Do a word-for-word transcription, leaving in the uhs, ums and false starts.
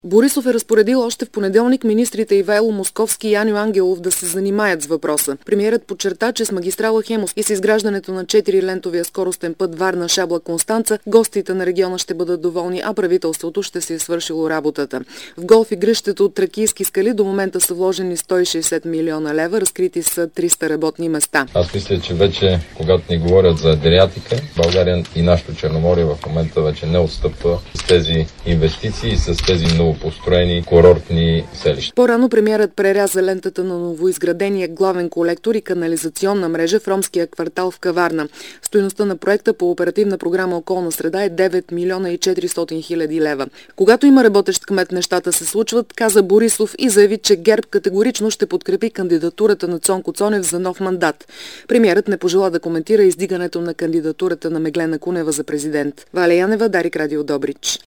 Борисов е разпоредил още в понеделник министрите Ивайло Московски и Аню Ангелов да се занимаят с въпроса. Премиерът подчерта, че с магистрала Хемус и с изграждането на четирилентовия скоростен път Варна-Шабла-Констанца гостите на региона ще бъдат доволни, а правителството ще си е свършило работата. В голф игрището от Тракийски скали до момента са вложени сто и шейсет милиона лева, разкрити са триста работни места. Аз мисля, че вече, когато ни говорят за Адриатика, България и нашето Черноморие в момента вече не отстъпва с тези инвестиции и с тези много построени курортни селища. По-рано премиерът преряза лентата на новоизградения главен колектор и канализационна мрежа в ромския квартал в Каварна. Стойността на проекта по оперативна програма Околна среда е девет милиона и четиристотин хиляди лева. Когато има работещ кмет, нещата се случват, каза Борисов и заяви, че ГЕРБ категорично ще подкрепи кандидатурата на Цонко Цонев за нов мандат. Премиерът не пожела да коментира издигането на кандидатурата на Меглена Кунева за президент. Валя Янева, Дарик, Радио Добрич.